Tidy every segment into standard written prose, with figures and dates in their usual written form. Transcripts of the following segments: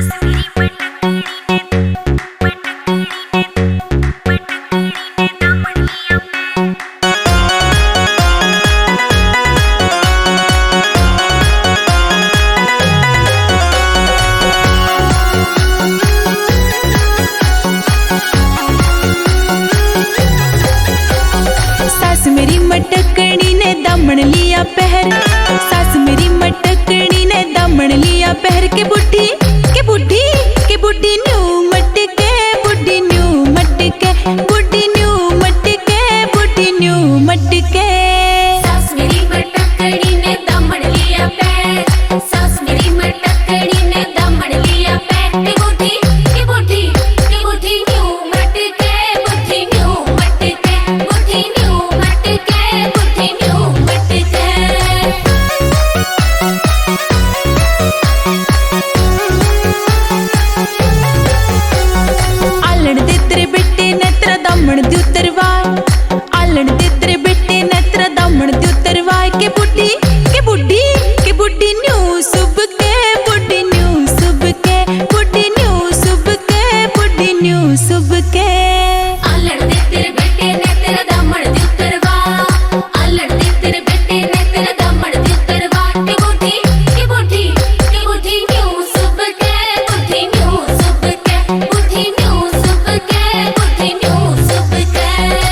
मटकनी ने दामन लिया पहर, सास मेरी मटकनी ने दामन लिया पहर के बुढ़ी के बुढ़ी के बुढ़ी न्यू मटके बुढ़ी न्यू मटके बुढ़ी न्यू मटके बुढ़ी न्यू मटके। सास मेरी मटकनी ने दामन लिया पहर, सास मेरी मटकनी ने दामन लिया पहर के बुढ़ी के बुढ़ी के बुढ़ी न्यू मटके बुढ़ी न्यू मटके बुढ़ी न्यू मटके बुढ़ी न्यू मटके। आलन दे तेरे बेटे ने तेरा दामन दे उतरवाए, आलन दे तेरे बेटे ने तेरा दामन दे उतरवाए के बुढ़ी के बुढ़ी के बुढ़ी न्यू सुब के बुढ़ी न्यू सुब के बुढ़ी न्यू सुब के बुढ़ी न्यू सुब के। आलन दे तेरे बेटे ने तेरा दामन दे उतरवा, आलन दे तेरे बेटे ने तेरा दामन दे उतरवा के बुढ़ी के बुढ़ी के बुढ़ी न्यू सुब के बुढ़ी न्यू सुब के बुढ़ी न्यू सुब के बुढ़ी न्यू सुब के।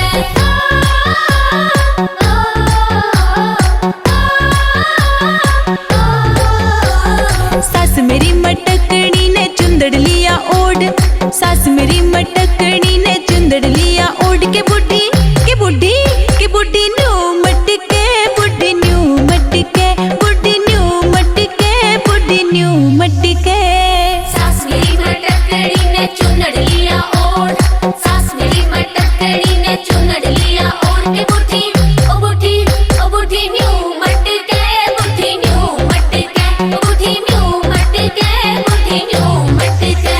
सास मेरी मटकनी ने चुंदड़ लिया ओढ़, सास मेरी मटकनी ने चुंदड़ लिया ओढ़ के बुढ़ी के बुढ़ी के बुढ़ी न्यू मटके बुढ़ी न्यू मटके बुढ़ी न्यू मटके बुढ़ी न्यू मटके। सास मेरी मटकनी ने चुनड़ लिया ओढ़, सास मेरी मटकनी ने चुनड़ लिया ओढ़ के बुढ़ी ओ बुढ़ी ओ बुढ़ी न्यू मटके बुढ़ी न्यू मटके बुढ़ी न्यू मटके बुढ़ी न्यू मटके।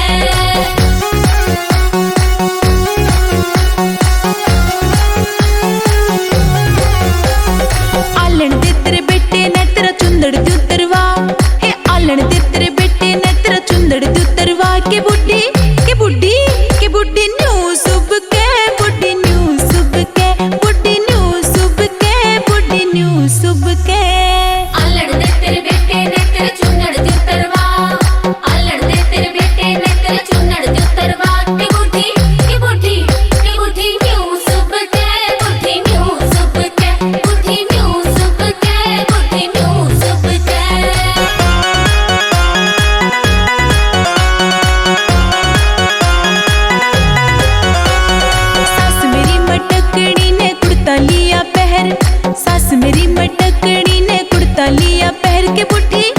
आलन दे तेरे बेटे ने तेरा चुंदड़ दे उतरवा, हे आलन दे तेरे बेटे ने तेरा चुंदड़ दे उतरवा के बुढ़ी के बुढ़ी के बुढ़ी न्यू सुब के बुढ़ी न्यू सुब के बुढ़ी न्यू सुब के बुढ़ी न्यू सुब के। आलन दे तेरे बेटे ने तेरा चुनड़ दे उतरवा, आलन दे तेरे बेटे ने तेरा चुनड़ दे उतरवा के बुढ़ी के बुढ़ी के बुढ़ी न्यू सुब के बुढ़ी न्यू सुब के बुढ़ी न्यू सुब के बुढ़ी न्यू सुब के। सास मेरी मटकनी ने कुर्ता लिया पहर, सास मेरी मटकनी ने कुर्ता लिया पहर के बुढ़ी